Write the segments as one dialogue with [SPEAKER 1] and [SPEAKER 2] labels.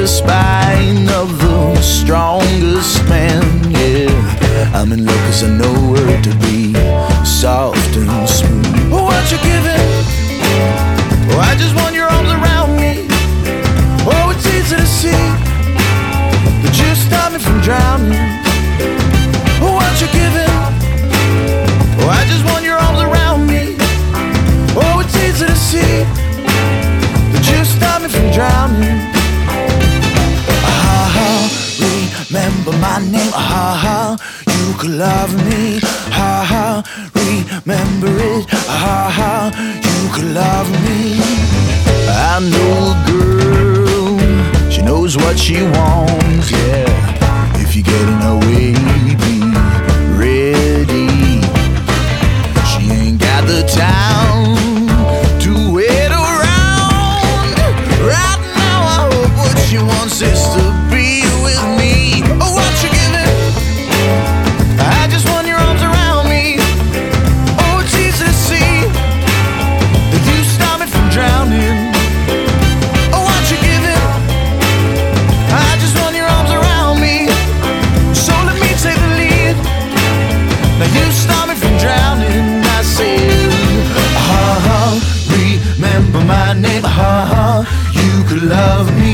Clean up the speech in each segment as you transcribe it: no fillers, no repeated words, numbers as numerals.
[SPEAKER 1] the spine of the strongest man. Yeah, I'm in love 'cause I know her to be soft and smooth. What you giving? Oh, I just want your arms around me. Oh, it's easy to see that you stop me from drowning. Oh, what you giving? Oh, I just want your arms around me. Oh, it's easy to see that you stop me from drowning. Remember my name, you could love me, remember it, you could love me. I know a girl, she knows what she wants, yeah. If you get in her way, be ready. She ain't got the time to wait around. Right now I hope what she wants is to be with me. Oh, what you giving? I just want your arms around me. Oh, it's easy to see that you stop me from drowning. Oh, what you giving? I just want your arms around me. So let me take the lead. Now you stop me from drowning. I said, remember my name, you could love me,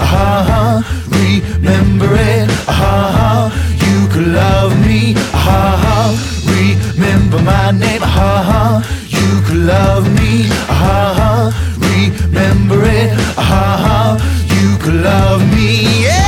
[SPEAKER 1] remember it, you could love me, remember my name, you could love me, remember it, you could love me, yeah.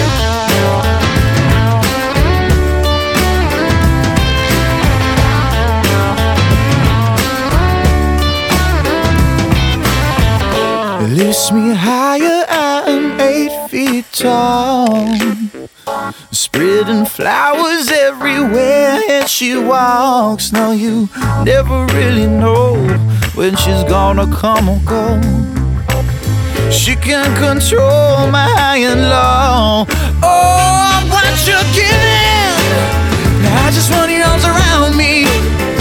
[SPEAKER 1] It lifts me higher, I'm 8 feet tall, spreading flowers everywhere and she walks. Now you never really know when she's gonna come or go. She can control my high and low. Oh, what you giving? I just want your arms around me.